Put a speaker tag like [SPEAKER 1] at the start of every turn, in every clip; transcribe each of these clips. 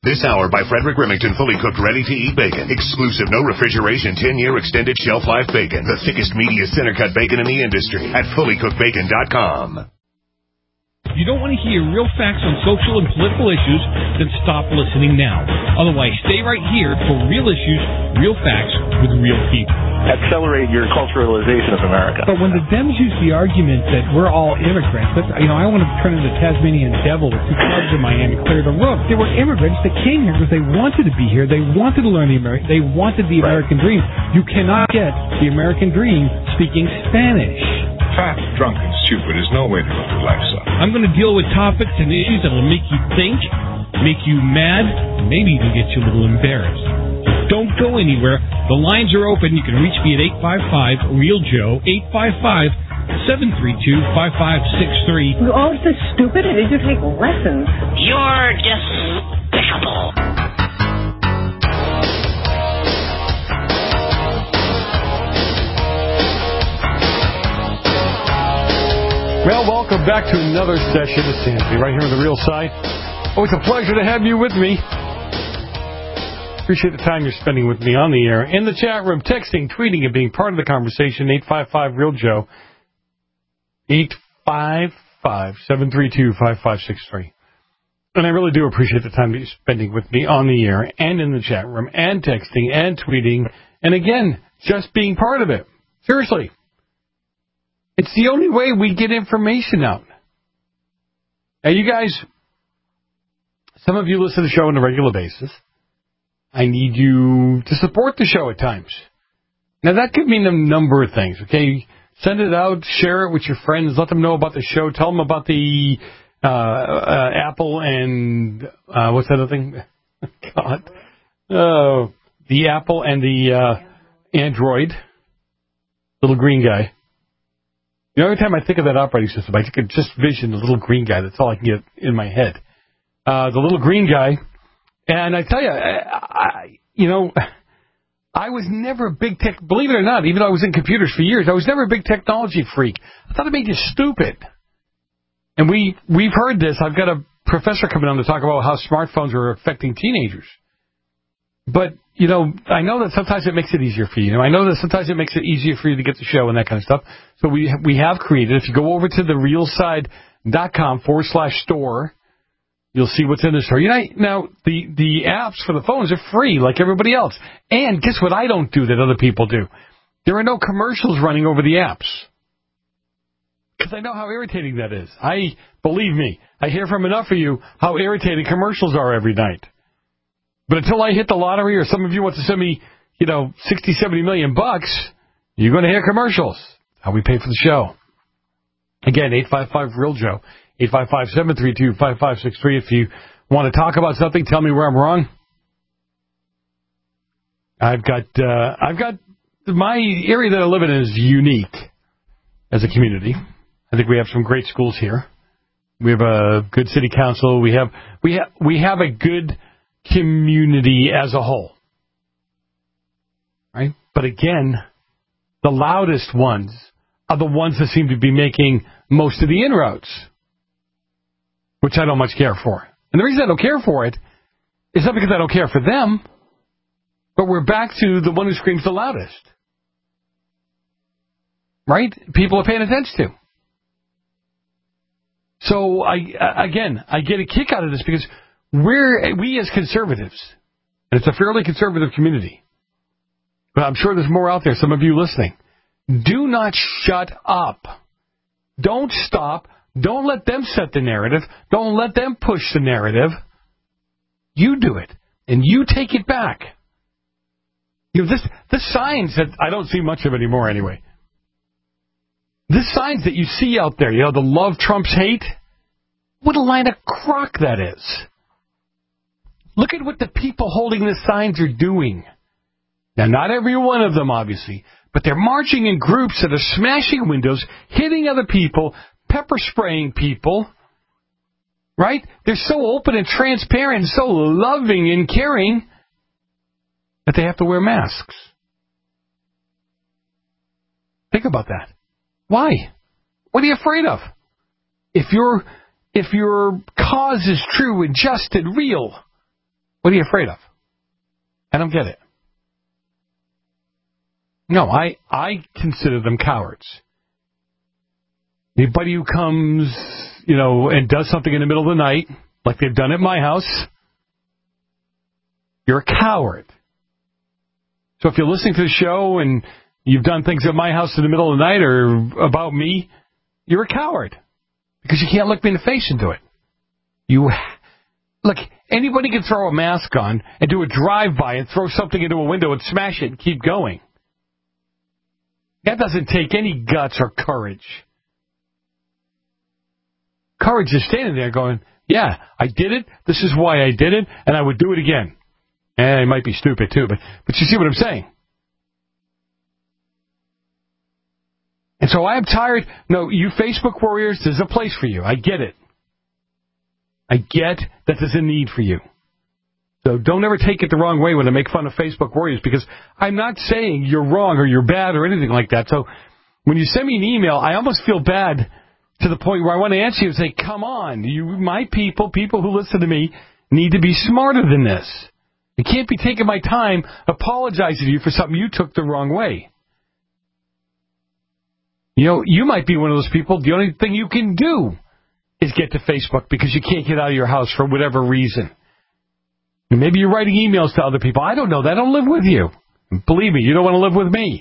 [SPEAKER 1] This hour by Frederick Remington, fully cooked, ready-to-eat bacon. Exclusive, no refrigeration, 10-year extended shelf life bacon. The thickest, meatiest center-cut bacon in the industry at fullycookedbacon.com.
[SPEAKER 2] You don't want to hear real facts on social and political issues? Then stop listening now. Otherwise, stay right here for real issues, real facts with real people.
[SPEAKER 3] Accelerate your culturalization of America.
[SPEAKER 4] But when the Dems use the argument that we're all immigrants, that's, I want to turn into the Tasmanian devil with 2 clubs in Miami, clear the roof. They were immigrants that came here because they wanted to be here. They wanted to learn they wanted the American dream. You cannot get the American dream speaking Spanish.
[SPEAKER 5] Fat, drunk, and stupid is no way to live your life, son.
[SPEAKER 2] I'm going to deal with topics and issues that will make you think, make you mad, and maybe even get you a little embarrassed. Don't go anywhere. The lines are open. You can reach me at 855-REAL-JOE, 855-732-5563.
[SPEAKER 6] You're all so stupid. I need to take lessons.
[SPEAKER 7] You're despicable.
[SPEAKER 8] Well, welcome back to another session of Sanity right here on The Real Side. Oh, it's a pleasure to have you with me. Appreciate the time you're spending with me on the air. In the chat room, texting, tweeting, and being part of the conversation, 855-REAL-JOE, 855-732-5563. And I really do appreciate the time that you're spending with me on the air and in the chat room and texting and tweeting. And again, just being part of it. Seriously. It's the only way we get information out. Now, you guys, some of you listen to the show on a regular basis. I need you to support the show at times. Now, that could mean a number of things, okay? Send it out, share it with your friends, let them know about the show, tell them about the Apple and, what's that other thing? God. Oh, the Apple and the Android, little green guy. You know, every time I think of that operating system, I can just vision the little green guy. That's all I can get in my head. The little green guy. And I tell you, I was never a big tech, believe it or not, even though I was in computers for years, I was never a big technology freak. I thought it made you stupid. And we've heard this. I've got a professor coming on to talk about how smartphones are affecting teenagers. But, I know that sometimes it makes it easier for you. I know that sometimes it makes it easier for you to get the show and that kind of stuff. So we have created, if you go over to therealside.com/store, you'll see what's in the store. Now, the apps for the phones are free like everybody else. And guess what I don't do that other people do? There are no commercials running over the apps. Because I know how irritating that is. Believe me, I hear from enough of you how irritating commercials are every night. But until I hit the lottery or some of you want to send me, 60, 70 million bucks, you're going to hear commercials. How we pay for the show. Again, 855-REAL-JOE, 855-732-5563. If you want to talk about something, tell me where I'm wrong. I've got my area that I live in is unique as a community. I think we have some great schools here. We have a good city council. We have a good community as a whole. Right? But again, the loudest ones are the ones that seem to be making most of the inroads, which I don't much care for. And the reason I don't care for it is not because I don't care for them, but we're back to the one who screams the loudest. Right? People are paying attention to. So, I get a kick out of this because we as conservatives, and it's a fairly conservative community, but I'm sure there's more out there, some of you listening, do not shut up. Don't stop. Don't let them set the narrative. Don't let them push the narrative. You do it, and you take it back. This signs that I don't see much of anymore anyway. This signs that you see out there, the love trumps hate. What a line of crock that is. Look at what the people holding the signs are doing. Now, not every one of them, obviously, but they're marching in groups that are smashing windows, hitting other people, pepper spraying people, right? They're so open and transparent, so loving and caring that they have to wear masks. Think about that. Why? What are you afraid of? If your cause is true and just and real, What are you afraid of? I don't get it. No, I consider them cowards. Anybody who comes, and does something in the middle of the night, like they've done at my house, you're a coward. So if you're listening to the show and you've done things at my house in the middle of the night or about me, you're a coward. Because you can't look me in the face and do it. Look, anybody can throw a mask on and do a drive-by and throw something into a window and smash it and keep going. That doesn't take any guts or courage. Courage is standing there going, yeah, I did it, this is why I did it, and I would do it again. And it might be stupid too, but you see what I'm saying. And so I'm tired. No, you Facebook warriors, there's a place for you. I get it. I get that there's a need for you. So don't ever take it the wrong way when I make fun of Facebook warriors, because I'm not saying you're wrong or you're bad or anything like that. So when you send me an email, I almost feel bad to the point where I want to answer you and say, come on, my people who listen to me, need to be smarter than this. I can't be taking my time apologizing to you for something you took the wrong way. You might be one of those people, the only thing you can do is get to Facebook because you can't get out of your house for whatever reason. And maybe you're writing emails to other people. I don't know. They don't live with you. Believe me, you don't want to live with me.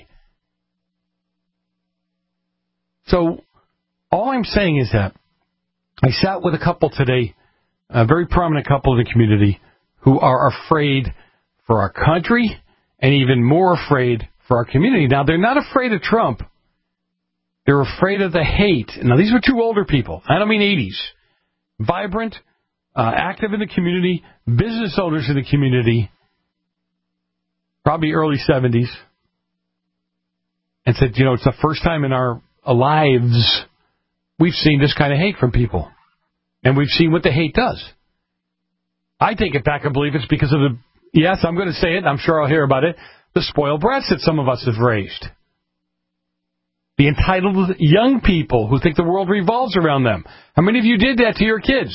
[SPEAKER 8] So all I'm saying is that I sat with a couple today, a very prominent couple in the community, who are afraid for our country and even more afraid for our community. Now, they're not afraid of Trump. They're afraid of the hate. Now, these were two older people. I don't mean 80s. Vibrant, active in the community, business owners in the community, probably early 70s, and said, it's the first time in our lives we've seen this kind of hate from people. And we've seen what the hate does. I take it back and believe it's because of yes, I'm going to say it, I'm sure I'll hear about it, the spoiled brats that some of us have raised. The entitled young people who think the world revolves around them. How many of you did that to your kids?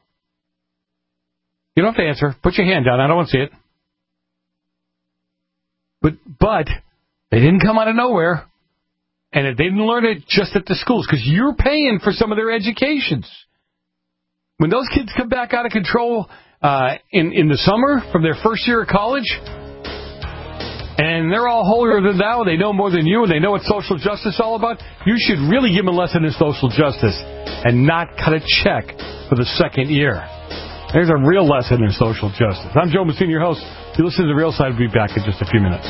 [SPEAKER 8] You don't have to answer. Put your hand down. I don't want to see it. But they didn't come out of nowhere. And they didn't learn it just at the schools, because you're paying for some of their educations. When those kids come back out of control in the summer from their first year of college, and they're all holier than thou, they know more than you, and they know what social justice is all about, you should really give them a lesson in social justice and not cut a check for the second year. There's a real lesson in social justice. I'm Joe Messina, your host. You listen to The Real Side. We'll be back in just a few minutes.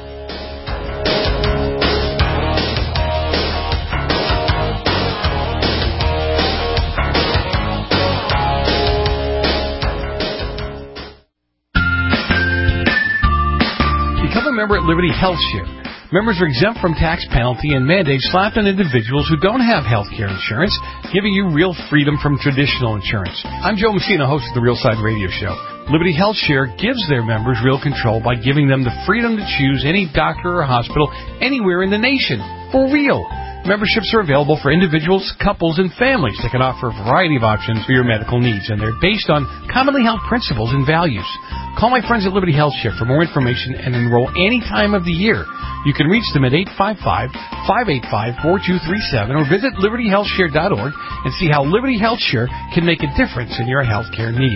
[SPEAKER 8] Member at Liberty Health Share. Members are exempt from tax penalty and mandates slapped on individuals who don't have health care insurance, giving you real freedom from traditional insurance. I'm Joe Messina, host of the Real Side Radio Show. Liberty Health Share gives their members real control by giving them the freedom to choose any doctor or hospital anywhere in the nation. For real. Memberships are available for individuals, couples, and families that can offer a variety of options for your medical needs, and they're based on commonly held principles and values. Call my friends at Liberty Health Share for more information and enroll any time of the year. You can reach them at 855-585-4237 or visit libertyhealthshare.org and see how Liberty Health Share can make a difference in your health care needs.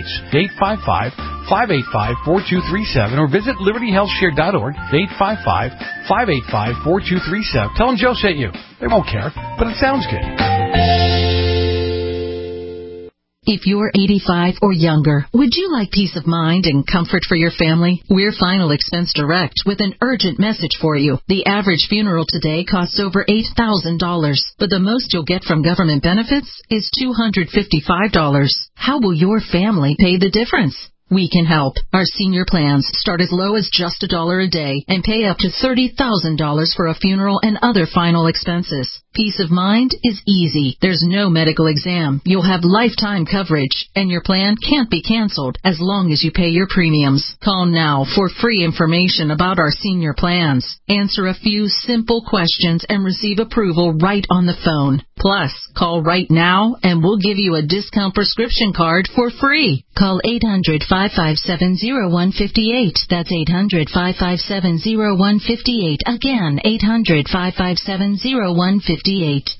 [SPEAKER 8] 855-585-4237 or visit libertyhealthshare.org. 855-585-4237. Tell them Joe sent you. They won't care, but it sounds good.
[SPEAKER 9] If you're 85 or younger, would you like peace of mind and comfort for your family? We're Final Expense Direct with an urgent message for you. The average funeral today costs over $8,000, but the most you'll get from government benefits is $255. How will your family pay the difference? We can help. Our senior plans start as low as just $1 a day and pay up to $30,000 for a funeral and other final expenses. Peace of mind is easy. There's no medical exam. You'll have lifetime coverage, and your plan can't be canceled as long as you pay your premiums. Call now for free information about our senior plans. Answer a few simple questions and receive approval right on the phone. Plus, call right now and we'll give you a discount prescription card for free. Call 800-557-0158. That's 800-557-0158. Again, 800-557-0158.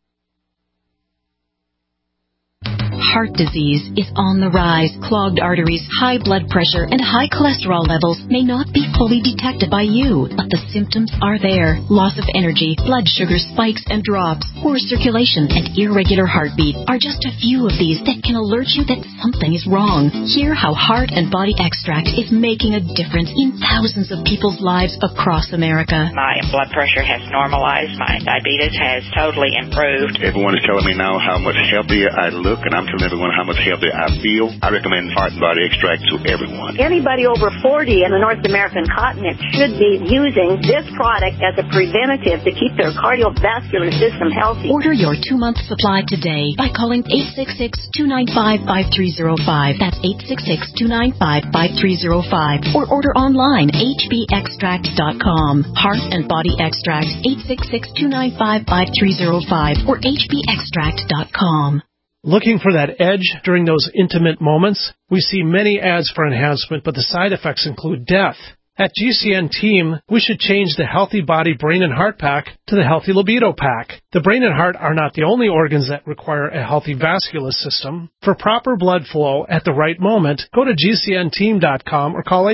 [SPEAKER 10] Heart disease is on the rise. Clogged arteries, high blood pressure, and high cholesterol levels may not be fully detected by you, but the symptoms are there. Loss of energy, blood sugar spikes and drops, poor circulation, and irregular heartbeat are just a few of these that can alert you that something is wrong. Hear how Heart and Body Extract is making a difference in thousands of people's lives across America.
[SPEAKER 7] My blood pressure has normalized. My diabetes has totally improved.
[SPEAKER 11] Everyone is telling me now how much healthier I look, and I'm telling everyone how much healthier I feel. I recommend Heart and Body Extract to everyone.
[SPEAKER 6] Anybody over 40 in the North American continent should be using this product as a preventative to keep their cardiovascular system healthy.
[SPEAKER 10] Order your 2-month supply today by calling 866-295-5305. That's 866-295-5305. Or order online, hbextract.com. Heart and Body Extract, 866-295-5305 or hbextract.com.
[SPEAKER 12] Looking for that edge during those intimate moments? We see many ads for enhancement, but the side effects include death. At GCN Team, we should change the Healthy Body Brain and Heart Pack to the Healthy Libido Pack. The brain and heart are not the only organs that require a healthy vascular system. For proper blood flow at the right moment, go to GCNteam.com or call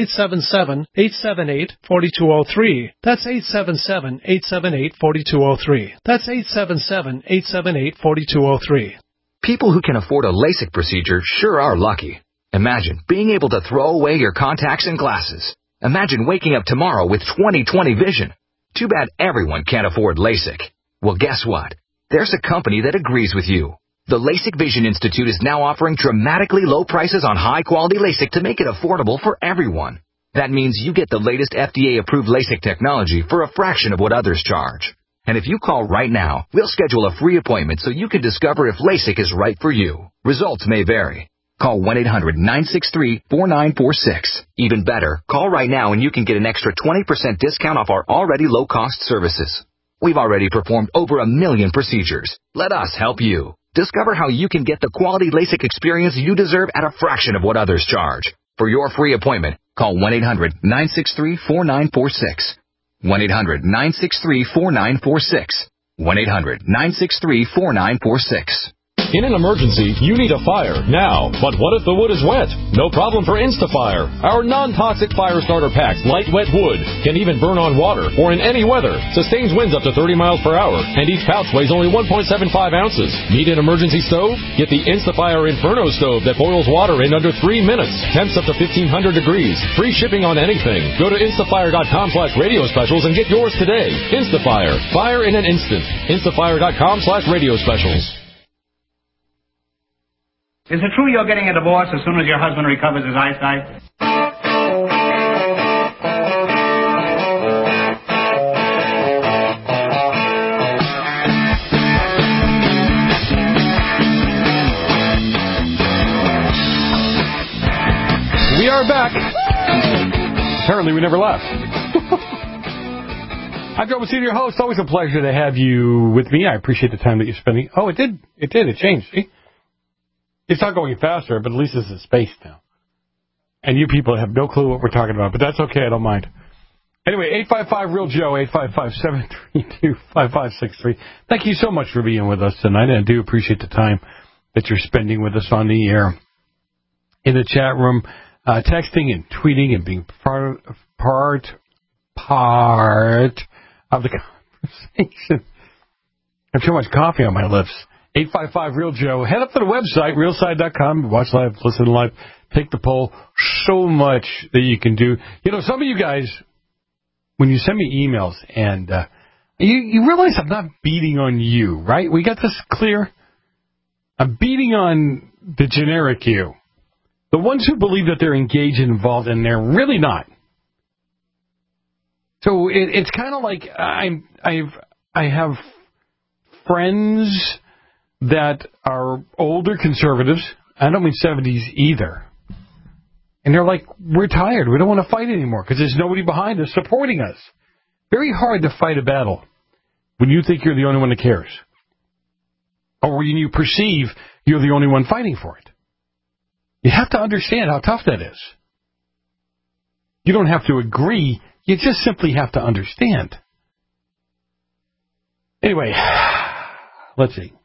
[SPEAKER 12] 877-878-4203. That's 877-878-4203. That's 877-878-4203.
[SPEAKER 13] People who can afford a LASIK procedure sure are lucky. Imagine being able to throw away your contacts and glasses. Imagine waking up tomorrow with 20/20 vision. Too bad everyone can't afford LASIK. Well, guess what? There's a company that agrees with you. The LASIK Vision Institute is now offering dramatically low prices on high-quality LASIK to make it affordable for everyone. That means you get the latest FDA-approved LASIK technology for a fraction of what others charge. And if you call right now, we'll schedule a free appointment so you can discover if LASIK is right for you. Results may vary. Call 1-800-963-4946. Even better, call right now and you can get an extra 20% discount off our already low-cost services. We've already performed over 1 million procedures. Let us help you. Discover how you can get the quality LASIK experience you deserve at a fraction of what others charge. For your free appointment, call 1-800-963-4946. 1-800-963-4946. 1-800-963-4946.
[SPEAKER 14] In an emergency, you need a fire now. But what if the wood is wet? No problem for Instafire. Our non-toxic fire starter packs light wet wood, can even burn on water or in any weather, sustains winds up to 30 miles per hour, and each pouch weighs only 1.75 ounces. Need an emergency stove? Get the Instafire Inferno stove that boils water in under 3 minutes. Temps up to 1,500 degrees. Free shipping on anything. Go to Instafire.com/radio specials and get yours today. Instafire. Fire in an instant. Instafire.com/radio specials.
[SPEAKER 15] Is it true you're getting a divorce as soon as your husband recovers his eyesight?
[SPEAKER 8] We are back. Apparently we never left. I'm Joe Messina, your host. Always a pleasure to have you with me. I appreciate the time that you're spending. Oh, it did. It changed. See? It's not going faster, but at least it's in space now. And you people have no clue what we're talking about, but that's okay. I don't mind. Anyway, 855-REAL-JOE, 855-732-5563. Thank you so much for being with us tonight. I do appreciate the time that you're spending with us on the air, in the chat room, texting and tweeting and being part of the conversation. I have too much coffee on my lips. 855-REAL-JOE. Head up to the website, realside.com. Watch live, listen live, take the poll. So much that you can do. You know, some of you guys, when you send me emails, and you realize I'm not beating on you, right? We got this clear? I'm beating on the generic you. The ones who believe that they're engaged and involved, and they're really not. So it's kind of like I have friends that are older conservatives. I don't mean 70s either. And they're like, we're tired. We don't want to fight anymore because there's nobody behind us supporting us. Very hard to fight a battle when you think you're the only one that cares. or when you perceive you're the only one fighting for it. You have to understand how tough that is. You don't have to agree. You just simply have to understand. Anyway, let's see.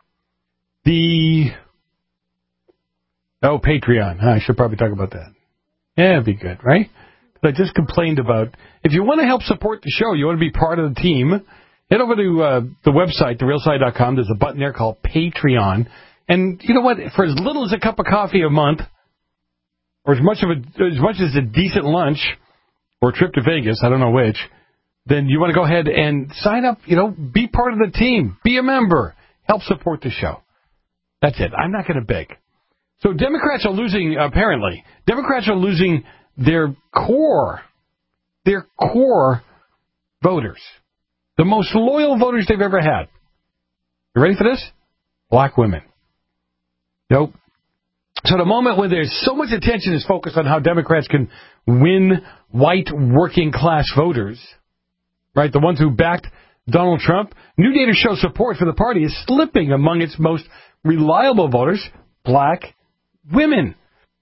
[SPEAKER 8] Patreon. I should probably talk about that. Yeah, it'd be good, right? I just complained about, if you want to help support the show, you want to be part of the team, head over to the website, therealside.com. There's a button there called Patreon. And you know what? For as little as a cup of coffee a month, or as much as a decent lunch, or a trip to Vegas, I don't know which, then you want to go ahead and sign up, be part of the team, be a member, help support the show. That's it. I'm not going to beg. So Democrats are losing, apparently. Democrats are losing their core voters. The most loyal voters they've ever had. You ready for this? Black women. Nope. So the moment when there's so much attention is focused on how Democrats can win white working class voters, right, the ones who backed Donald Trump, new data shows support for the party is slipping among its most reliable voters, black women.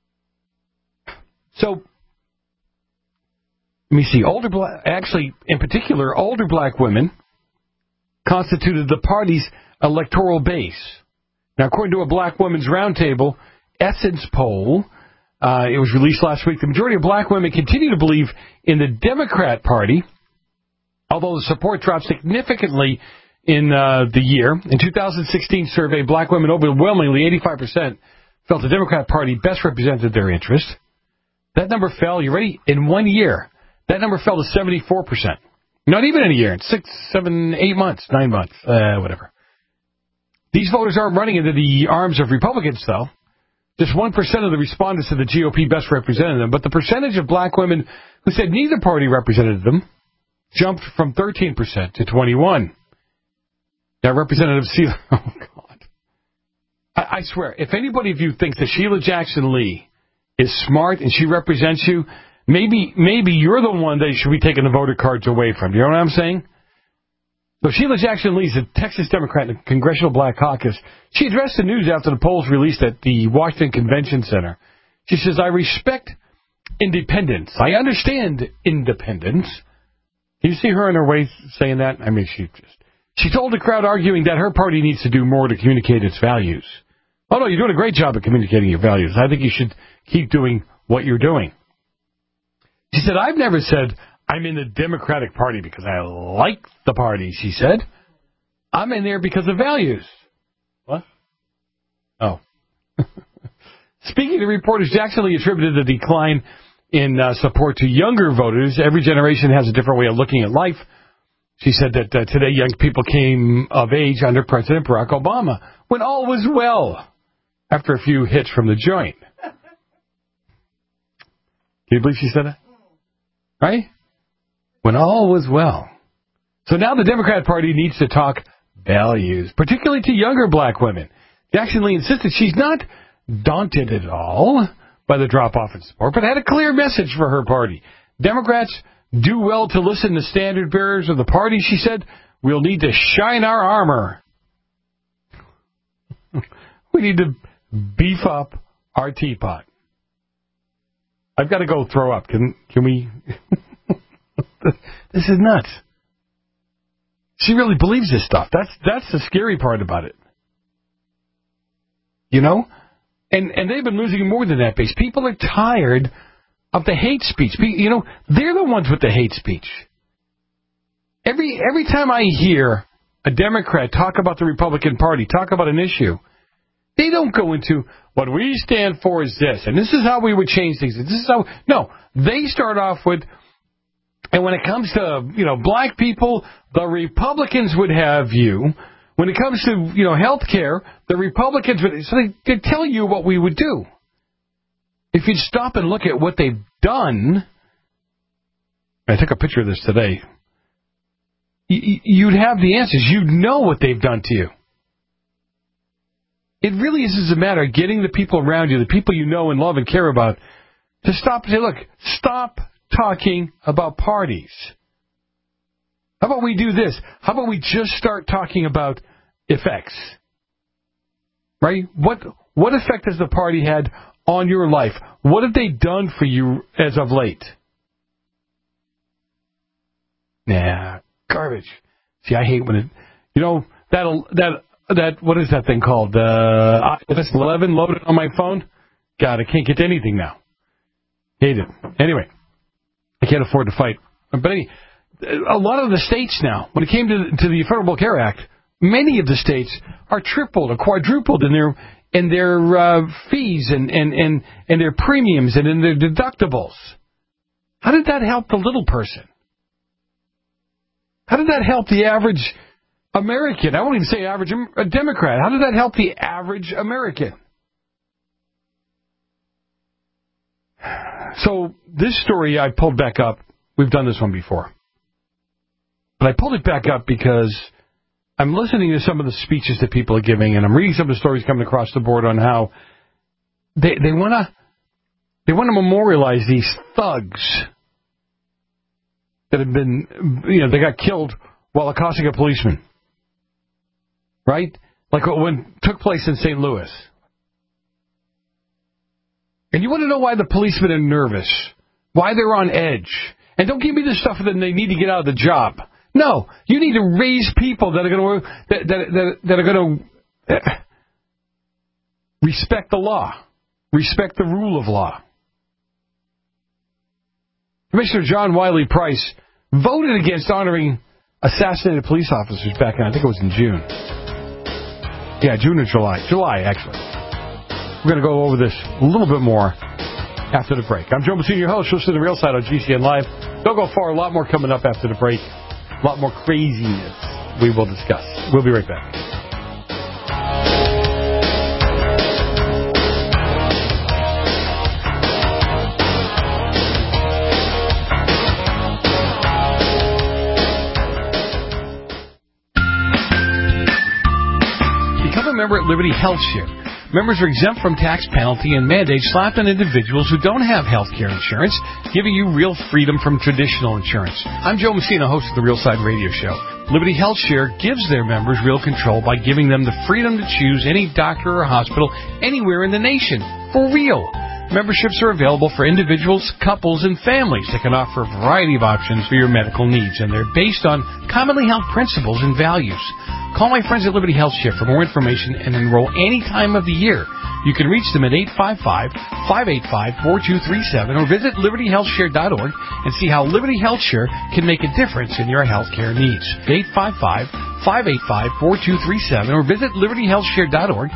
[SPEAKER 8] So, let me see, older black women constituted the party's electoral base. Now, according to a Black Women's Roundtable Essence poll, it was released last week, the majority of black women continue to believe in the Democrat Party, although the support dropped significantly in the year. In 2016 survey, black women overwhelmingly, 85%, felt the Democrat Party best represented their interest. That number fell, you ready? In 1 year, that number fell to 74%. Not even in a year, in 6, 7, 8 months, 9 months, whatever. These voters aren't running into the arms of Republicans, though. Just 1% of the respondents to the GOP best represented them, but the percentage of black women who said neither party represented them jumped from 13% to 21%. Now, Representative Sheila, oh, God. I swear, if anybody of you thinks that Sheila Jackson Lee is smart and she represents you, maybe you're the one that should be taking the voter cards away from. You know what I'm saying? So Sheila Jackson Lee is a Texas Democrat in the Congressional Black Caucus. She addressed the news after the polls released at the Washington Convention Center. She says, I respect independence. I understand independence. Can you see her in her way saying that? I mean, she told the crowd arguing that her party needs to do more to communicate its values. Oh, no, you're doing a great job at communicating your values. I think you should keep doing what you're doing. She said, I've never said I'm in the Democratic Party because I like the party, she said. I'm in there because of values. What? Oh. Speaking to reporters, Jackson Lee attributed the decline in support to younger voters. Every generation has a different way of looking at life. She said that today young people came of age under President Barack Obama when all was well after a few hits from the joint. Can you believe she said that? Right? When all was well. So now the Democrat Party needs to talk values, particularly to younger black women. Jackson Lee insisted she's not daunted at all by the drop-off in support, but had a clear message for her party. Democrats do well to listen to standard bearers of the party, she said. We'll need to shine our armor. We need to beef up our teapot. I've got to go throw up. Can we... This is nuts. She really believes this stuff. That's the scary part about it. You know? And they've been losing more than that base. People are tired of the hate speech. You know, they're the ones with the hate speech. Every time I hear a Democrat talk about the Republican Party, talk about an issue, they don't go into what we stand for is this, and this is how we would change things. This is how. No, they start off with, and when it comes to, black people, the Republicans would have you. When it comes to, health care, the Republicans would, so they tell you what we would do. If you'd stop and look at what they've done, I took a picture of this today, you'd have the answers. You'd know what they've done to you. It really is a matter of getting the people around you, the people you know and love and care about, to stop and say, look, stop talking about parties. How about we do this? How about we just start talking about effects? Right? What effect has the party had on your life? What have they done for you as of late? Nah, garbage. See, I hate when it, that what is that thing called? iOS 11 loaded on my phone? God, I can't get to anything now. Hate it. Anyway, I can't afford to fight. But a lot of the states now, when it came to the Affordable Care Act, many of the states are tripled or quadrupled in their fees and their premiums and in their deductibles. How did that help the little person? How did that help the average American? I won't even say average Democrat. How did that help the average American? So this story I pulled back up. We've done this one before. But I pulled it back up because I'm listening to some of the speeches that people are giving, and I'm reading some of the stories coming across the board on how they want to memorialize these thugs that have been, they got killed while accosting a policeman. Right? Like when took place in St. Louis. And you want to know why the policemen are nervous, why they're on edge. And don't give me the stuff that they need to get out of the job. No, you need to raise people that are going to respect the law, respect the rule of law. Commissioner John Wiley Price voted against honoring assassinated police officers back in, I think it was in June. Yeah, June or July. July, actually. We're going to go over this a little bit more after the break. I'm Joe Messina, your host. Listen to The Real Side on GCN Live. Don't go far. A lot more coming up after the break. A lot more craziness we will discuss. We'll be right back. Become a member at Liberty Health Share. Members are exempt from tax penalty and mandates slapped on individuals who don't have health care insurance, giving you real freedom from traditional insurance. I'm Joe Messina, host of the Real Side Radio Show. Liberty Health Share gives their members real control by giving them the freedom to choose any doctor or hospital anywhere in the nation. For real. Memberships are available for individuals, couples, and families that can offer a variety of options for your medical needs, and they're based on commonly held principles and values. Call my friends at Liberty Health Share for more information and enroll any time of the year. You can reach them at 855-585-4237 or visit libertyhealthshare.org and see how Liberty Health Share can make a difference in your health care needs. 855-585-4237 or visit libertyhealthshare.org.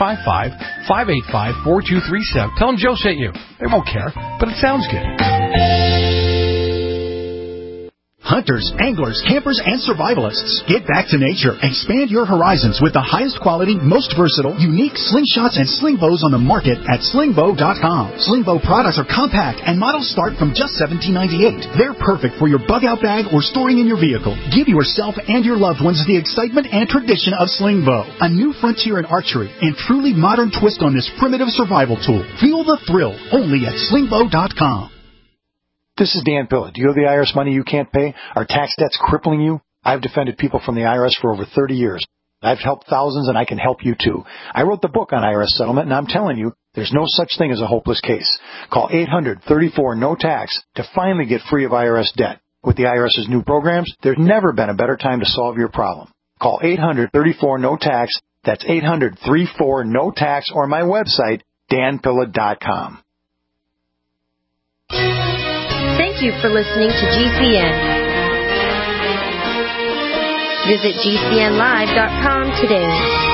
[SPEAKER 8] 855-585-4237. Tell them Joe sent you. They won't care, but it sounds good.
[SPEAKER 16] Hunters, anglers, campers, and survivalists. Get back to nature. Expand your horizons with the highest quality, most versatile, unique slingshots and sling bows on the market at slingbow.com. Sling bow products are compact and models start from just $17.98. They're perfect for your bug-out bag or storing in your vehicle. Give yourself and your loved ones the excitement and tradition of sling bow. A new frontier in archery and truly modern twist on this primitive survival tool. Feel the thrill only at slingbow.com.
[SPEAKER 17] This is Dan Pilla. Do you have the IRS money you can't pay? Are tax debts crippling you? I've defended people from the IRS for over 30 years. I've helped thousands, and I can help you, too. I wrote the book on IRS settlement, and I'm telling you, there's no such thing as a hopeless case. Call 800-34-NO-TAX to finally get free of IRS debt. With the IRS's new programs, there's never been a better time to solve your problem. Call 800-34-NO-TAX. That's 800-34-NO-TAX, or my website, danpilla.com.
[SPEAKER 18] Thank you for listening to GCN. Visit GCNlive.com today.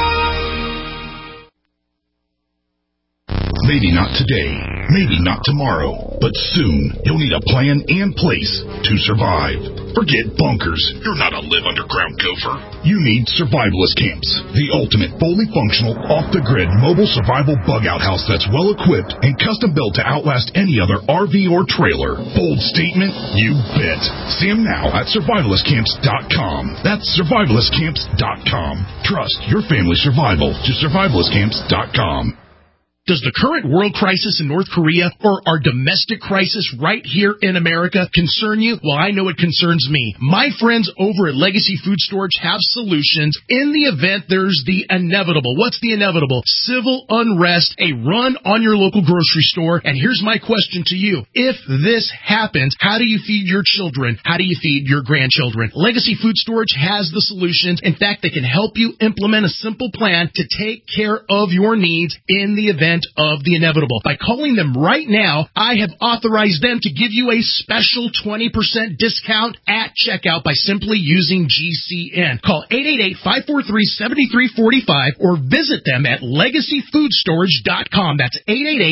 [SPEAKER 19] Maybe not today, maybe not tomorrow, but soon you'll need a plan and place to survive. Forget bunkers. You're not a live underground gopher. You need survivalist camps, the ultimate fully functional, off-the-grid mobile survival bug-out house that's well-equipped and custom-built to outlast any other RV or trailer. Bold statement? You bet. See them now at survivalistcamps.com. That's survivalistcamps.com. Trust your family's survival to survivalistcamps.com.
[SPEAKER 20] Does the current world crisis in North Korea or our domestic crisis right here in America concern you? Well, I know it concerns me. My friends over at Legacy Food Storage have solutions in the event there's the inevitable. What's the inevitable? Civil unrest, a run on your local grocery store. And here's my question to you. If this happens, how do you feed your children? How do you feed your grandchildren? Legacy Food Storage has the solutions. In fact, they can help you implement a simple plan to take care of your needs in the event of the inevitable. By calling them right now, I have authorized them to give you a special 20% discount at checkout by simply using GCN. Call 888-543-7345 or visit them at legacyfoodstorage.com. That's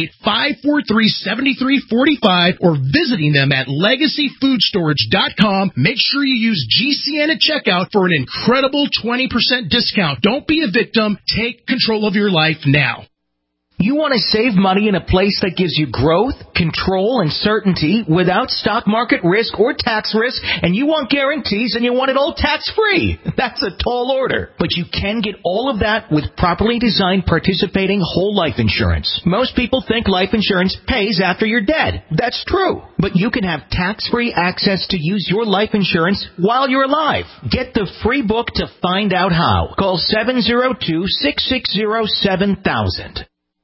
[SPEAKER 20] 888-543-7345 or visiting them at legacyfoodstorage.com. Make sure you use GCN at checkout for an incredible 20% discount. Don't be a victim. Take control of your life now.
[SPEAKER 21] You want to save money in a place that gives you growth, control, and certainty without stock market risk or tax risk, and you want guarantees and you want it all tax-free. That's a tall order. But you can get all of that with properly designed participating whole life insurance. Most people think life insurance pays after you're dead. That's true. But you can have tax-free access to use your life insurance while you're alive. Get the free book to find out how. Call 702-660-7000.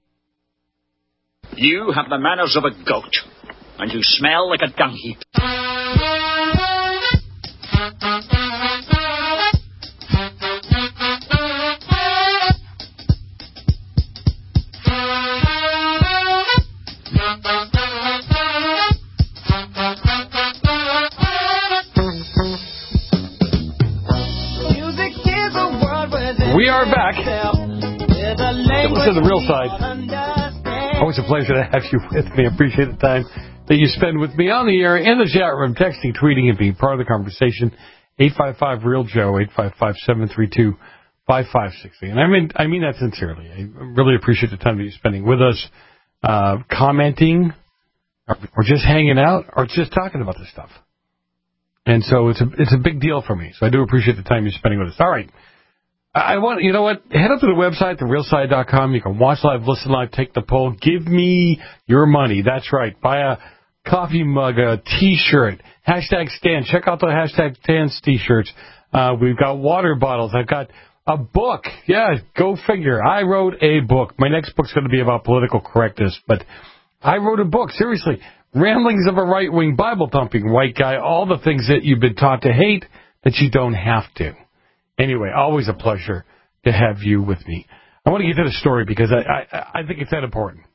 [SPEAKER 22] You have the manners of a goat, and you smell like a dung heap.
[SPEAKER 8] We are back. Listen to the real side. Always a pleasure to have you with me. I appreciate the time that you spend with me on the air, in the chat room, texting, tweeting, and being part of the conversation. 855-REAL-JOE, 855-732-5560. And I mean that sincerely. I really appreciate the time that you're spending with us, commenting, or just hanging out, or just talking about this stuff. And so it's a big deal for me. So I do appreciate the time you're spending with us. All right. You know what? Head up to the website, therealside.com. You can watch live, listen live, take the poll. Give me your money. That's right. Buy a coffee mug, a T-shirt. Hashtag Stan. Check out the hashtag Stan's T-shirts. We've got water bottles. I've got a book. Yeah, go figure. I wrote a book. My next book's going to be about political correctness, but I wrote a book. Seriously. Ramblings of a right-wing, Bible-thumping white guy. All the things that you've been taught to hate that you don't have to. Anyway, always a pleasure to have you with me. I want to get to the story because I think it's that important.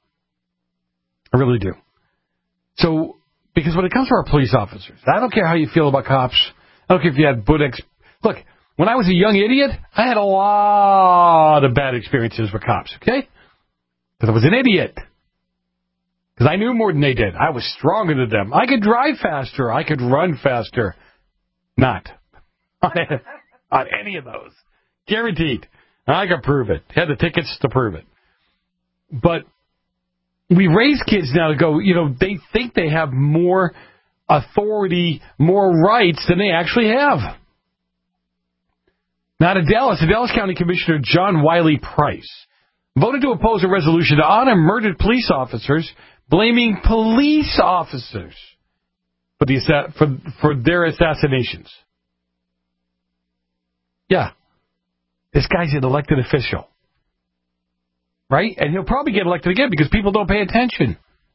[SPEAKER 8] I really do. So, because when it comes to our police officers, I don't care how you feel about cops. I don't care if you had Budex. Look, when I was a young idiot, I had a lot of bad experiences with cops, okay? Because I was an idiot. Because I knew more than they did. I was stronger than them. I could drive faster. I could run faster. Not. On any of those. Guaranteed. I can prove it. Had the tickets to prove it. But we raise kids now to go, they think they have more authority, more rights than they actually have. Now to Dallas, the Dallas County Commissioner John Wiley Price voted to oppose a resolution to honor murdered police officers, blaming police officers for their assassinations. Yeah. This guy's an elected official. Right? And he'll probably get elected again because people don't pay attention.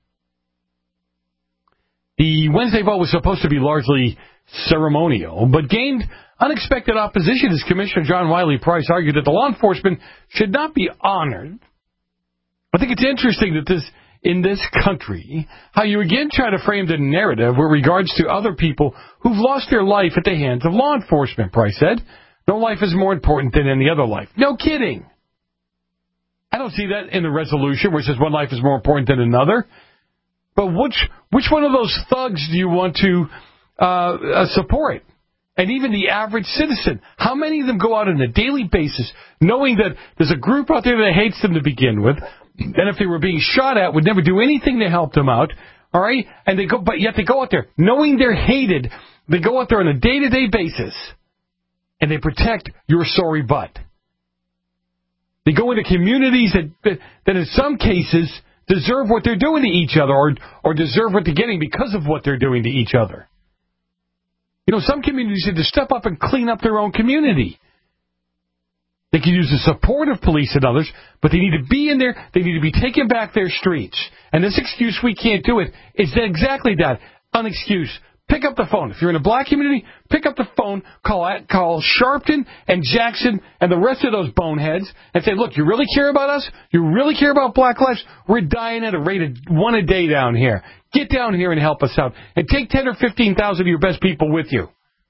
[SPEAKER 8] The Wednesday vote was supposed to be largely ceremonial, but gained unexpected opposition as Commissioner John Wiley Price argued that the law enforcement should not be honored. I think it's interesting that in this country, how you again try to frame the narrative with regards to other people who've lost their life at the hands of law enforcement, Price said. No life is more important than any other life. No kidding. I don't see that in the resolution where it says one life is more important than another. But which one of those thugs do you want to support? And even the average citizen, how many of them go out on a daily basis knowing that there's a group out there that hates them to begin with, and if they were being shot at, would never do anything to help them out, all right? And but yet they go out there knowing they're hated. They go out there on a day-to-day basis. And they protect your sorry butt. They go into communities that in some cases deserve what they're doing to each other or deserve what they're getting because of what they're doing to each other. Some communities need to step up and clean up their own community. They can use the support of police and others, but they need to be in there. They need to be taking back their streets. And this excuse we can't do it is exactly that, an excuse. Pick up the phone. If you're in a black community, pick up the phone, call Sharpton and Jackson and the rest of those boneheads and say, look, you really care about us? You really care about black lives? We're dying at a rate of 1 a day down here. Get down here and help us out. And take 10 or 15,000 of your best people with you.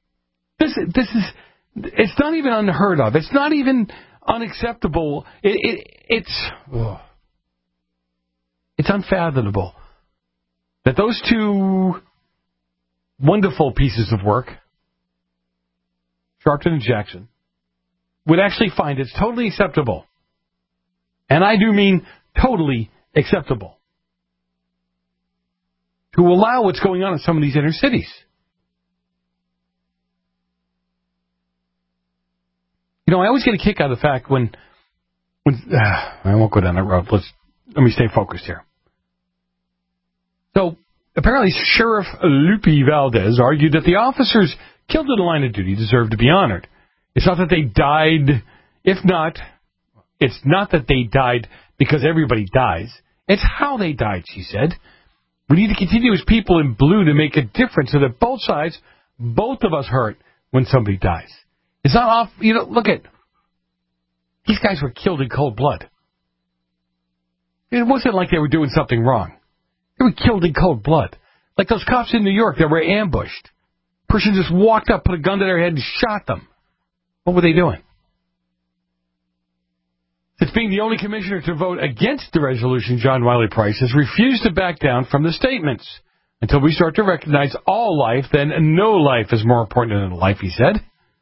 [SPEAKER 8] It's not even unheard of. It's not even unacceptable. It's unfathomable that those two wonderful pieces of work, Sharpton and Jackson, would actually find it's totally acceptable. And I do mean totally acceptable to allow what's going on in some of these inner cities. I always get a kick out of the fact when I won't go down that road. Let me stay focused here. So, apparently Sheriff Lupe Valdez argued that the officers killed in the line of duty deserve to be honored. It's not that they died, it's not that they died because everybody dies. It's how they died, she said. We need to continue as people in blue to make a difference so that both sides, both of us hurt when somebody dies. It's not off, look at, these guys were killed in cold blood. It wasn't like they were doing something wrong. They were killed in cold blood. Like those cops in New York that were ambushed. Person just walked up, put a gun to their head, and shot them. What were they doing? Since being the only commissioner to vote against the resolution, John Wiley Price has refused to back down from the statements. Until we start to recognize all life, then no life is more important than life, he said.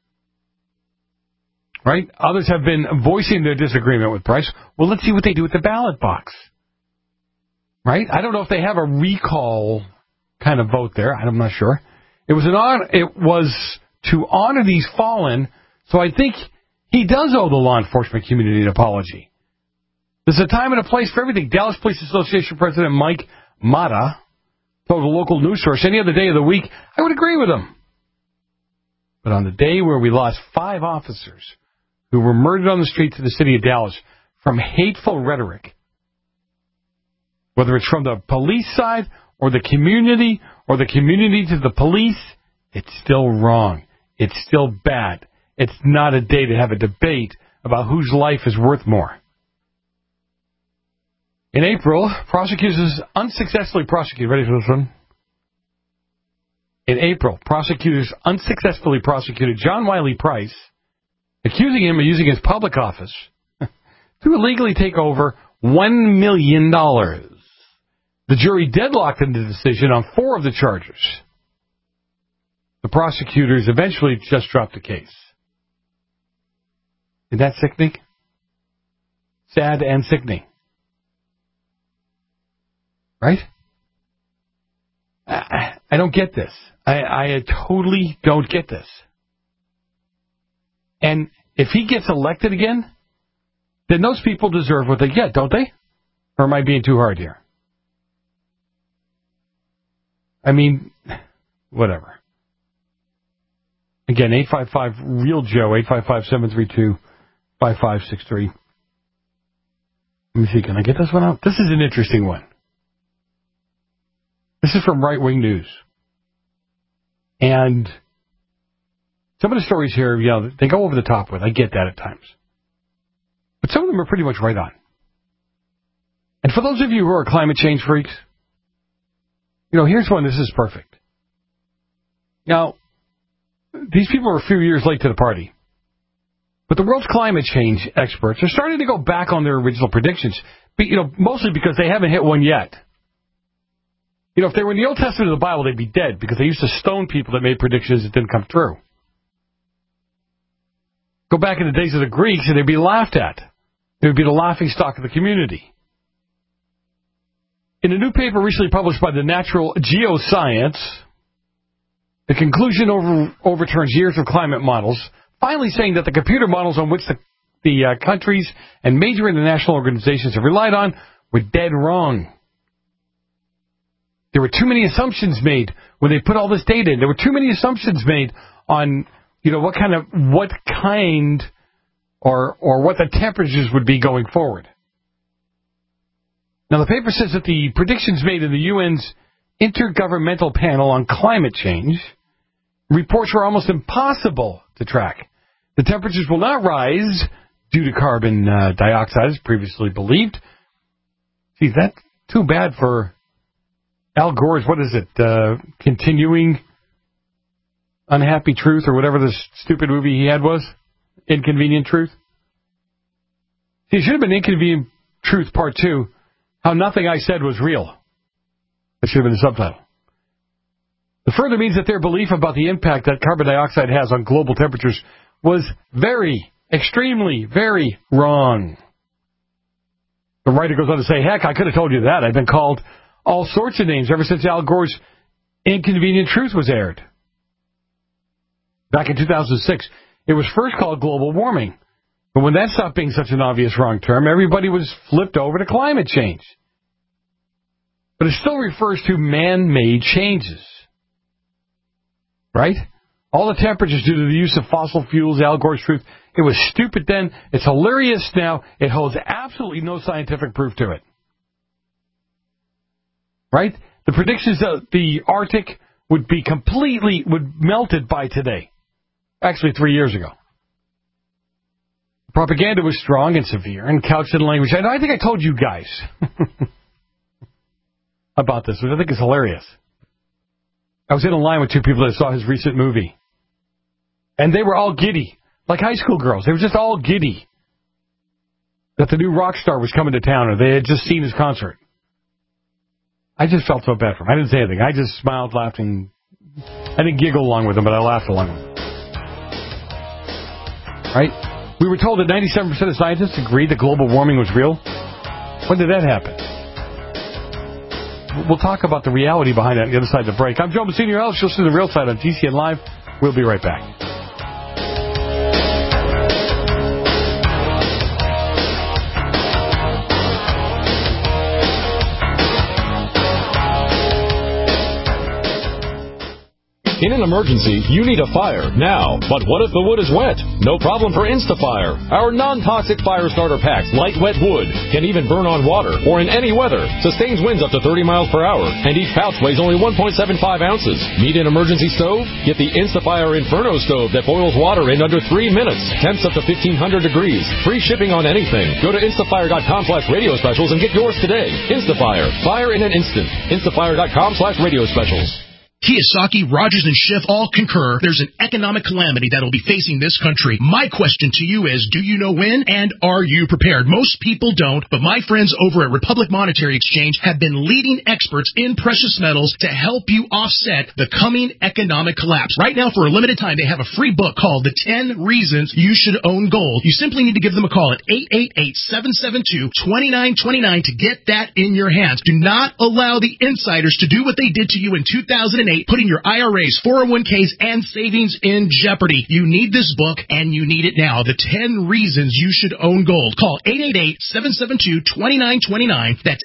[SPEAKER 8] Right? Others have been voicing their disagreement with Price. Well, let's see what they do with the ballot box. Right? I don't know if they have a recall kind of vote there. I'm not sure. It was to honor these fallen, so I think he does owe the law enforcement community an apology. There's a time and a place for everything. Dallas Police Association President Mike Mata told a local news source any other day of the week, I would agree with him. But on the day where we lost 5 officers who were murdered on the streets of the city of Dallas from hateful rhetoric, whether it's from the police side or the community to the police, it's still wrong. It's still bad. It's not a day to have a debate about whose life is worth more. In April, prosecutors unsuccessfully prosecuted. Ready for this one? In April, prosecutors unsuccessfully prosecuted John Wiley Price, accusing him of using his public office to illegally take over $1 million. The jury deadlocked in the decision on 4 of the charges. The prosecutors eventually just dropped the case. Isn't that sickening? Sad and sickening. Right? I don't get this. I totally don't get this. And if he gets elected again, then those people deserve what they get, don't they? Or am I being too hard here? I mean, whatever. Again, 855-REAL-JOE, 855-732-5563. Let me see, can I get this one out? This is an interesting one. This is from Right Wing News. And some of the stories here, they go over the top with. I get that at times. But some of them are pretty much right on. And for those of you who are climate change freaks, here's one. This is perfect. Now, these people are a few years late to the party. But the world's climate change experts are starting to go back on their original predictions, mostly because they haven't hit one yet. If they were in the Old Testament of the Bible, they'd be dead because they used to stone people that made predictions that didn't come true. Go back in the days of the Greeks and they'd be laughed at. They would be the laughing stock of the community. In a new paper recently published by the Natural Geoscience, the conclusion overturns years of climate models, finally saying that the computer models on which the the countries and major international organizations have relied on were dead wrong. There were too many assumptions made when they put all this data in. There were too many assumptions made on, what kind or what the temperatures would be going forward. Now, the paper says that the predictions made in the UN's Intergovernmental Panel on Climate Change reports were almost impossible to track. The temperatures will not rise due to carbon dioxide, as previously believed. Gee, that's too bad for Al Gore's, continuing unhappy truth, or whatever the stupid movie he had was? Inconvenient Truth? See, it should have been Inconvenient Truth Part 2, How Nothing I Said Was Real. That should have been the subtitle. It further means that their belief about the impact that carbon dioxide has on global temperatures was extremely, very wrong. The writer goes on to say, heck, I could have told you that. I've been called all sorts of names ever since Al Gore's Inconvenient Truth was aired. Back in 2006, it was first called global warming. But when that stopped being such an obvious wrong term, everybody was flipped over to climate change. But it still refers to man-made changes. Right? All the temperatures due to the use of fossil fuels, Al Gore's truth. It was stupid then. It's hilarious now. It holds absolutely no scientific proof to it. Right? The predictions that the Arctic would melted by today. Actually, 3 years ago. Propaganda was strong and severe and couched in language. I think I told you guys about this, which I think is hilarious. I was in a line with two people that saw his recent movie. And they were all giddy, like high school girls. They were just all giddy that the new rock star was coming to town, or they had just seen his concert. I just felt so bad for him. I didn't say anything. I just smiled, laughed, and I didn't giggle along with him, but I laughed along with him. Right? We were told that 97% of scientists agreed that global warming was real. When did that happen? We'll talk about the reality behind that on the other side of the break. I'm Joe Messina, your host. You'll see the real side on GCN Live. We'll be right back.
[SPEAKER 14] In an emergency, you need a fire now. But what if the wood is wet? No problem for Instafire. Our non-toxic fire starter packs, light wet wood, can even burn on water or in any weather. Sustains winds up to 30 miles per hour, and each pouch weighs only 1.75 ounces. Need an emergency stove? Get the Instafire Inferno stove that boils water in under 3 minutes. Temps up to 1,500 degrees. Free shipping on anything. Go to Instafire.com/radio specials and get yours today. Instafire. Fire in an instant. Instafire.com/radio specials.
[SPEAKER 20] Kiyosaki, Rogers, and Schiff all concur there's an economic calamity that will be facing this country. My question to you is, do you know when, and are you prepared? Most people don't, but my friends over at Republic Monetary Exchange have been leading experts in precious metals to help you offset the coming economic collapse. Right now, for a limited time, they have a free book called The 10 Reasons You Should Own Gold. You simply need to give them a call at 888-772-2929 to get that in your hands. Do not allow the insiders to do what they did to you in 2008. Putting your IRAs, 401ks, and savings in jeopardy. You need this book, and you need it now. The 10 Reasons You Should Own Gold. Call 888-772-2929. That's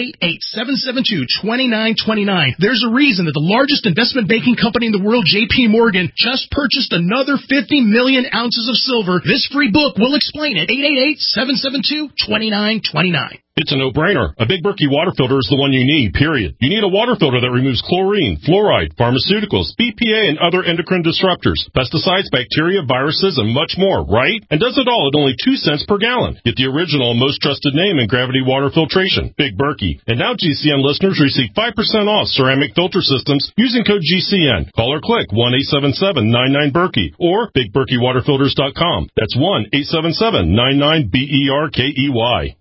[SPEAKER 20] 888-772-2929. There's a reason that the largest investment banking company in the world, J.P. Morgan, just purchased another 50 million ounces of silver. This free book will explain it. 888-772-2929.
[SPEAKER 1] It's a no-brainer. A Big Berkey water filter is the one you need, period. You need a water filter that removes chlorine, fluoride, pharmaceuticals, BPA, and other endocrine disruptors, pesticides, bacteria, viruses, and much more, right? And does it all at only 2 cents per gallon. Get the original, most trusted name in gravity water filtration, Big Berkey. And now GCN listeners receive 5% off ceramic filter systems using code GCN. Call or click 1-877-99-BERKEY or BigBerkeyWaterFilters.com. That's 1-877-99-BERKEY.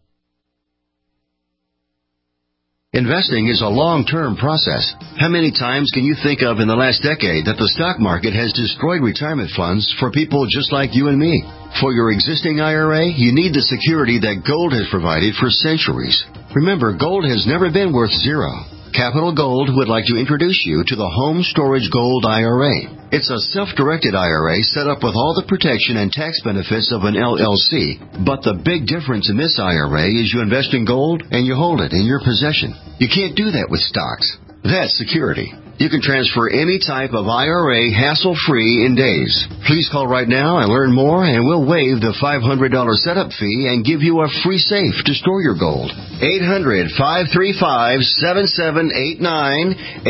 [SPEAKER 3] Investing is a long-term process. How many times can you think of in the last decade that the stock market has destroyed retirement funds for people just like you and me? For your existing IRA, you need the security that gold has provided for centuries. Remember, gold has never been worth zero. Capital Gold would like to introduce you to the Home Storage Gold IRA. It's a self-directed IRA set up with all the protection and tax benefits of an LLC. But the big difference in this IRA is you invest in gold and you hold it in your possession. You can't do that with stocks. That's security. You can transfer any type of IRA hassle-free in days. Please call right now and learn more, and we'll waive the $500 setup fee and give you a free safe to store your gold. 800-535-7789.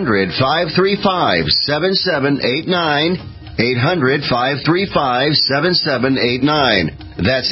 [SPEAKER 3] 800-535-7789. 800-535-7789. That's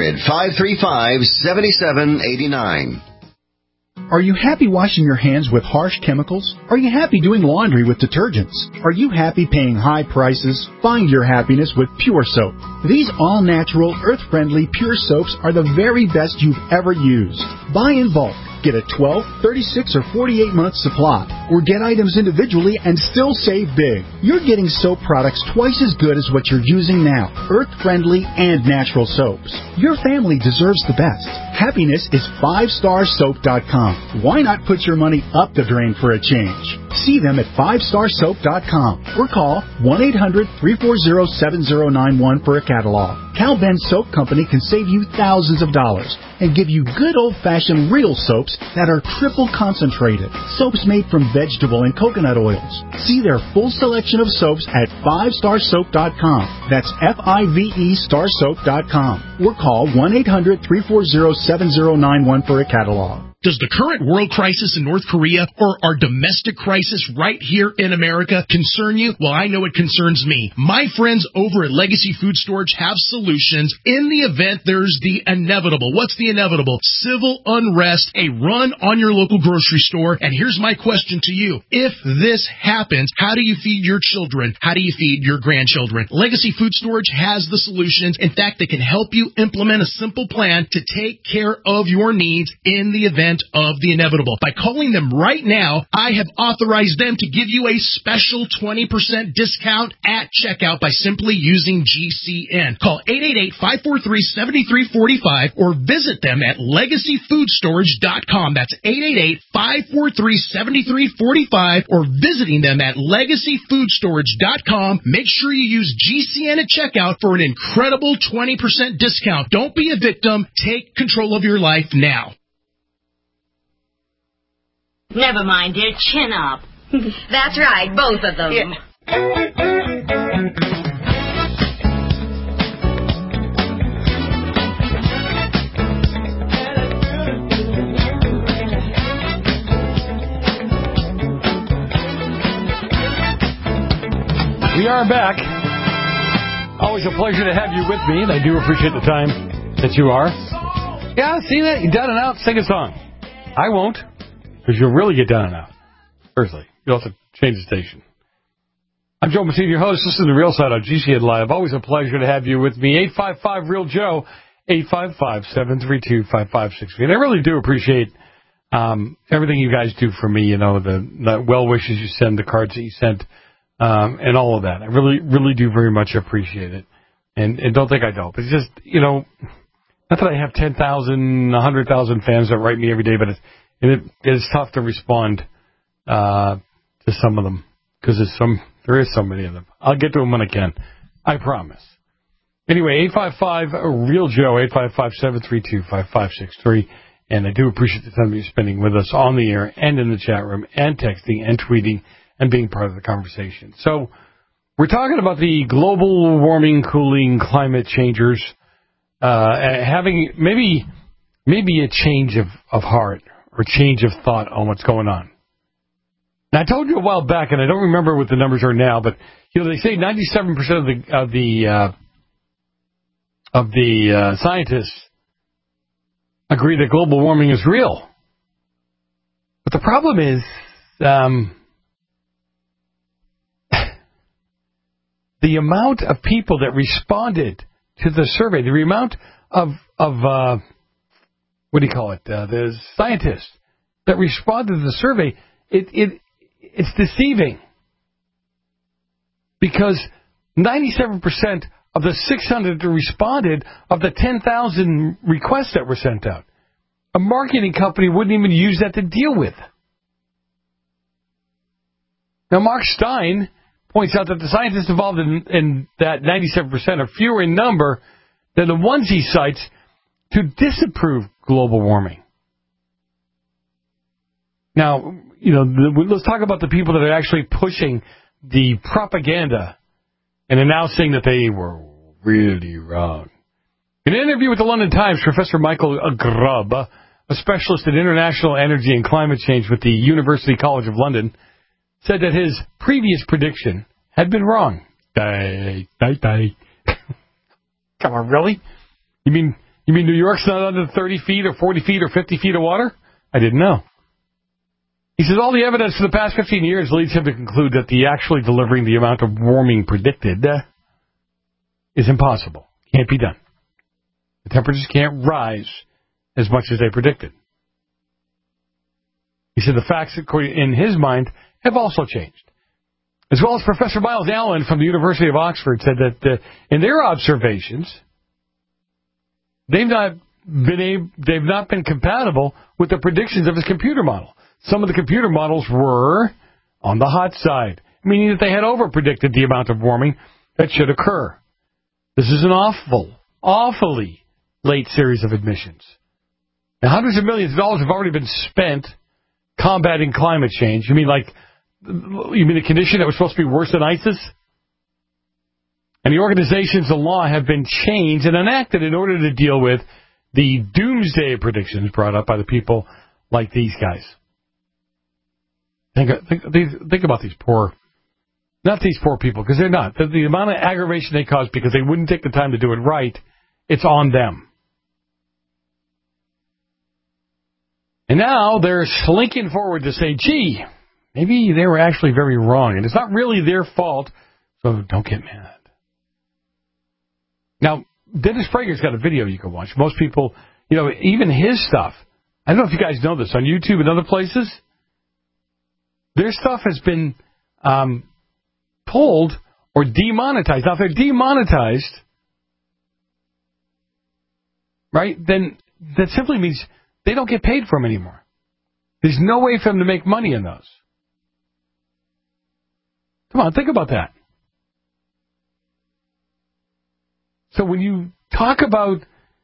[SPEAKER 3] 800-535-7789.
[SPEAKER 16] Are you happy washing your hands with harsh chemicals? Are you happy doing laundry with detergents? Are you happy paying high prices? Find your happiness with Pure Soap. These all-natural, earth-friendly Pure Soaps are the very best you've ever used. Buy in bulk. Get a 12, 36, or 48-month supply, or get items individually and still save big. You're getting soap products twice as good as what you're using now, earth-friendly and natural soaps. Your family deserves the best. Happiness is 5starsoap.com. Why not put your money up the drain for a change? See them at 5starsoap.com or call 1-800-340-7091 for a catalog. Cal Ben Soap Company can save you thousands of dollars and give you good old-fashioned real soaps that are triple concentrated. Soaps made from vegetable and coconut oils. See their full selection of soaps at 5starsoap.com. That's F-I-V-E starsoap.com. Or call 1-800-340-7091 for a catalog.
[SPEAKER 20] Does the current world crisis in North Korea or our domestic crisis right here in America concern you? Well, I know it concerns me. My friends over at Legacy Food Storage have solutions in the event there's the inevitable. What's the inevitable? Civil unrest, a run on your local grocery store. And here's my question to you. If this happens, how do you feed your children? How do you feed your grandchildren? Legacy Food Storage has the solutions. In fact, they can help you implement a simple plan to take care of your needs in the event of the inevitable. By calling them right now, I have authorized them to give you a special 20% discount at checkout by simply using GCN. Call 888-543-7345 or visit them at LegacyFoodStorage.com. That's 888-543-7345 or visiting them at LegacyFoodStorage.com. Make sure you use GCN at checkout for an incredible 20% discount. Don't be a victim. Take control of your life now.
[SPEAKER 4] Never mind, dear. Chin up. That's right, both of them. Yeah.
[SPEAKER 8] We are back. Always a pleasure to have you with me, and I do appreciate the time that you are. Yeah, see that? You're down and out. Sing a song. I won't. Because you'll really get down and out. Seriously. You'll have to change the station. I'm Joe Messina, your host. This is The Real Side on GCN Live. Always a pleasure to have you with me. 855-REAL-JOE, 855-732-5563. And I really do appreciate everything you guys do for me, you know, the well wishes you send, the cards that you sent, and all of that. I really, really do very much appreciate it. And don't think I don't. But it's just, you know, not that I have 10,000, 100,000 fans that write me every day, but it is tough to respond to some of them because there is so many of them. I'll get to them when I can. I promise. Anyway, 855-REAL-JOE, 855-732-5563. And I do appreciate the time you're spending with us on the air and in the chat room and texting and tweeting and being part of the conversation. So we're talking about the global warming, cooling, climate changers having maybe a change of heart or change of thought on what's going on. Now, I told you a while back, and I don't remember what the numbers are now, but you know they say 97% of the scientists agree that global warming is real. But the problem is the amount of people that responded to the survey, the amount of what do you call it? The scientists that responded to the survey, it's deceiving because 97% of the 600 that responded of the 10,000 requests that were sent out, a marketing company wouldn't even use that to deal with. Now, Mark Stein points out that the scientists involved in that 97% are fewer in number than the ones he cites to disapprove global warming. Now, let's talk about the people that are actually pushing the propaganda and announcing that they were really wrong. In an interview with the London Times, Professor Michael Grubb, a specialist in international energy and climate change with the University College of London, said that his previous prediction had been wrong. Come on, really? You mean New York's not under 30 feet or 40 feet or 50 feet of water? I didn't know. He says all the evidence for the past 15 years leads him to conclude that the actually delivering the amount of warming predicted is impossible. Can't be done. The temperatures can't rise as much as they predicted. He said the facts, in his mind, have also changed. As well as Professor Miles Allen from the University of Oxford said that in their observations, they've not been compatible with the predictions of his computer model. Some of the computer models were on the hot side, meaning that they had over-predicted the amount of warming that should occur. This is an awfully late series of admissions. Now, hundreds of millions of dollars have already been spent combating climate change. You mean the condition that was supposed to be worse than ISIS? And the organizations and law have been changed and enacted in order to deal with the doomsday predictions brought up by the people like these guys. Think about these not these poor people, because they're not. The amount of aggravation they cause because they wouldn't take the time to do it right, it's on them. And now they're slinking forward to say, gee, maybe they were actually very wrong, and it's not really their fault, so don't get mad. Now, Dennis Prager's got a video you can watch. Most people, even his stuff, I don't know if you guys know this, on YouTube and other places, their stuff has been pulled or demonetized. Now, if they're demonetized, right, then that simply means they don't get paid for them anymore. There's no way for them to make money in those. Come on, think about that. So when you talk about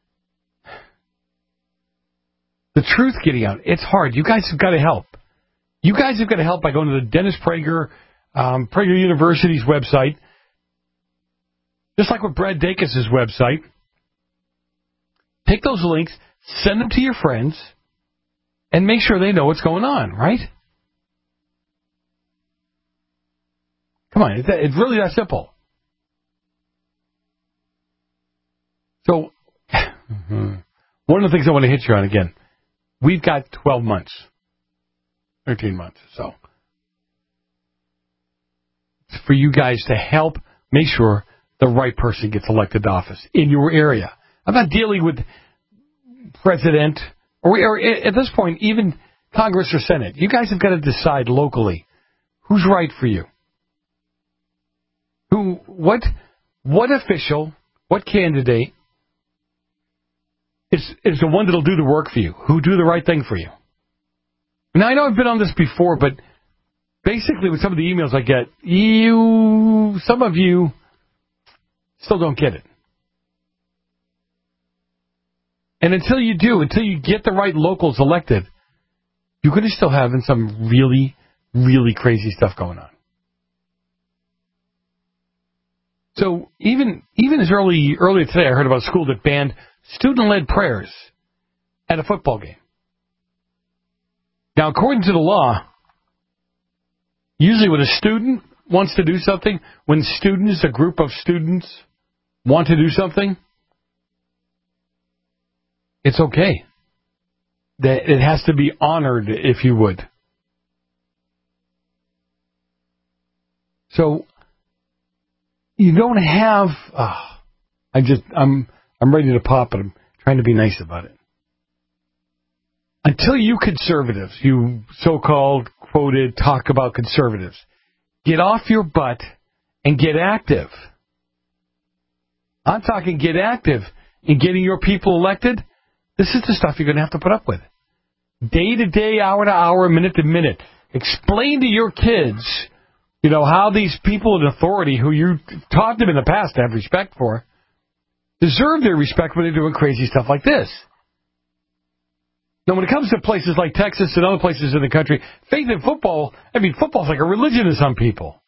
[SPEAKER 8] the truth getting out, it's hard. You guys have got to help. You guys have got to help by going to the Dennis Prager, Prager University's website, just like with Brad Dacus' website. Take those links, send them to your friends, and make sure they know what's going on, right? Come on, it's really that simple. So, one of the things I want to hit you on again, we've got 12 months. 13 months or so. It's for you guys to help make sure the right person gets elected to office in your area. I'm not dealing with president or at this point, even Congress or Senate. You guys have got to decide locally who's right for you. What official, what candidate is the one that'll do the work for you, who do the right thing for you. Now, I know I've been on this before, but basically with some of the emails I get, some of you still don't get it. And until you get the right locals elected, you're going to still have some really, really crazy stuff going on. So even as earlier today, I heard about a school that banned student-led prayers at a football game. Now, according to the law, usually when a student wants to do something, when students, a group of students, want to do something, it's okay. That it has to be honored, if you would. So you don't have. I'm ready to pop, but I'm trying to be nice about it. Until you conservatives, you so-called, quoted, talk about conservatives, get off your butt and get active. I'm talking get active in getting your people elected. This is the stuff you're going to have to put up with. Day to day, hour to hour, minute to minute. Explain to your kids You know, how these people in authority who you taught them in the past to have respect for deserve their respect when they're doing crazy stuff like this. Now, when it comes to places like Texas and other places in the country, faith in football, football's like a religion to some people.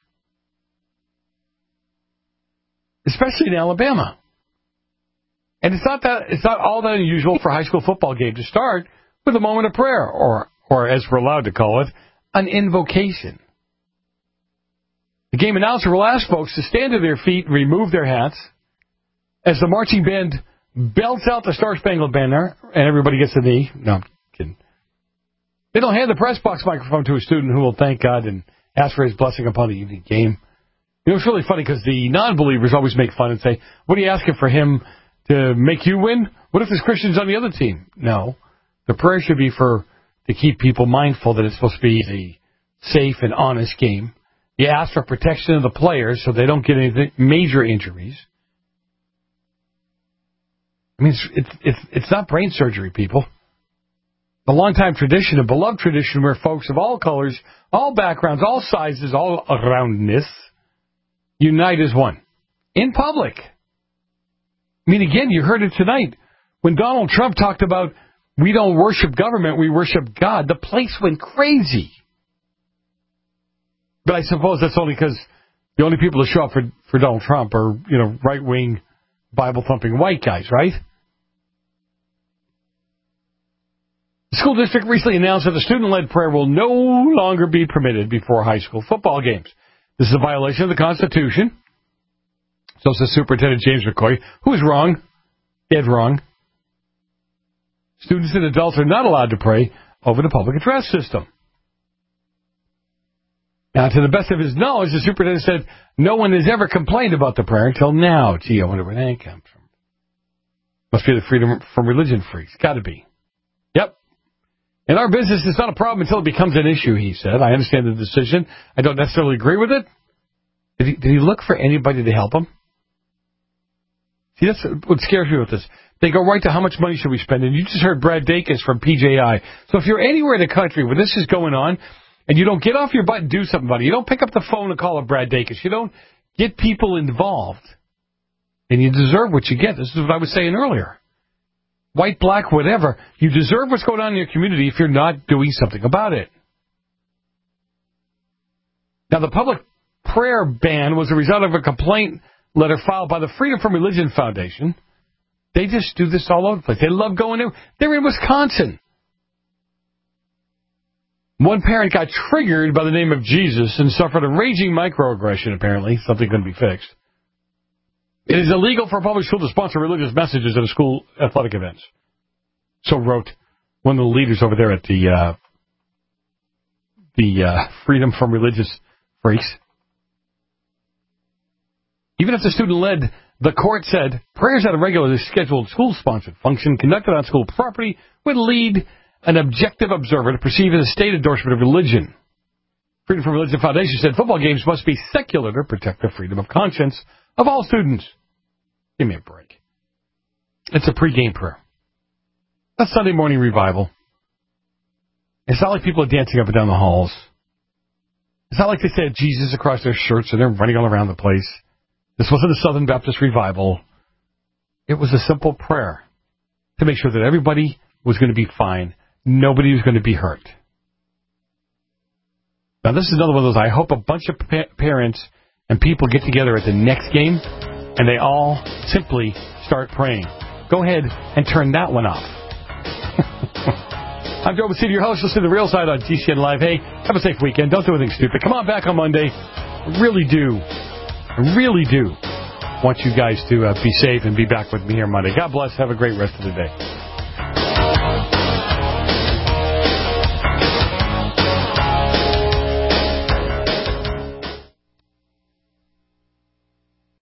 [SPEAKER 8] Especially in Alabama. And it's not all that unusual for a high school football game to start with a moment of prayer, or as we're allowed to call it, an invocation. The game announcer will ask folks to stand to their feet and remove their hats as the marching band belts out the Star-Spangled Banner, and everybody gets a knee. No, I'm kidding. They don't hand the press box microphone to a student who will thank God and ask for his blessing upon the evening game. You know, it's really funny because the non-believers always make fun and say, what are you asking for him to make you win? What if there's Christians on the other team? No. The prayer should be to keep people mindful that it's supposed to be a safe and honest game. You ask for protection of the players so they don't get any major injuries. I mean, it's not brain surgery, people. A long-time tradition, a beloved tradition where folks of all colors, all backgrounds, all sizes, all aroundness unite as one. In public. I mean, again, you heard it tonight. When Donald Trump talked about we don't worship government, we worship God, the place went crazy. But I suppose that's only because the only people to show up for Donald Trump are, right-wing, Bible-thumping white guys, right? The school district recently announced that the student-led prayer will no longer be permitted before high school football games. This is a violation of the Constitution. So says Superintendent James McCoy, who is wrong, dead wrong. Students and adults are not allowed to pray over the public address system. Now, to the best of his knowledge, the superintendent said no one has ever complained about the prayer until now. Gee, I wonder where that comes from. Must be the freedom from religion freaks. Got to be. Yep. In our business, it's not a problem until it becomes an issue, he said. I understand the decision. I don't necessarily agree with it. Did he look for anybody to help him? See, that's what scares me with this. They go right to how much money should we spend. And you just heard Brad Dacus from PJI. So if you're anywhere in the country where this is going on, and you don't get off your butt and do something about it, you don't pick up the phone and call up Brad Dacus, you don't get people involved, and you deserve what you get. This is what I was saying earlier. White, black, whatever. You deserve what's going on in your community if you're not doing something about it. Now, the public prayer ban was a result of a complaint letter filed by the Freedom from Religion Foundation. They just do this all over the place. They love going there. They're in Wisconsin. One parent got triggered by the name of Jesus and suffered a raging microaggression, apparently. Something couldn't be fixed. It is illegal for a public school to sponsor religious messages at a school athletic events. So wrote one of the leaders over there at the Freedom from Religious Freaks. Even if the student led, the court said, prayers at a regularly scheduled school-sponsored function conducted on school property would lead an objective observer to perceive as a state endorsement of religion. Freedom from Religion Foundation said football games must be secular to protect the freedom of conscience of all students. Give me a break. It's a pregame prayer. A Sunday morning revival. It's not like people are dancing up and down the halls. It's not like they said Jesus across their shirts and they're running all around the place. This wasn't a Southern Baptist revival. It was a simple prayer to make sure that everybody was going to be fine. Nobody was going to be hurt. Now, this is another one of those, I hope a bunch of parents and people get together at the next game and they all simply start praying. Go ahead and turn that one off. I'm Joe Bassini, your host. Listen to The Real Side on GCN Live. Hey, have a safe weekend. Don't do anything stupid. Come on back on Monday. I really do want you guys to be safe and be back with me here Monday. God bless. Have a great rest of the day.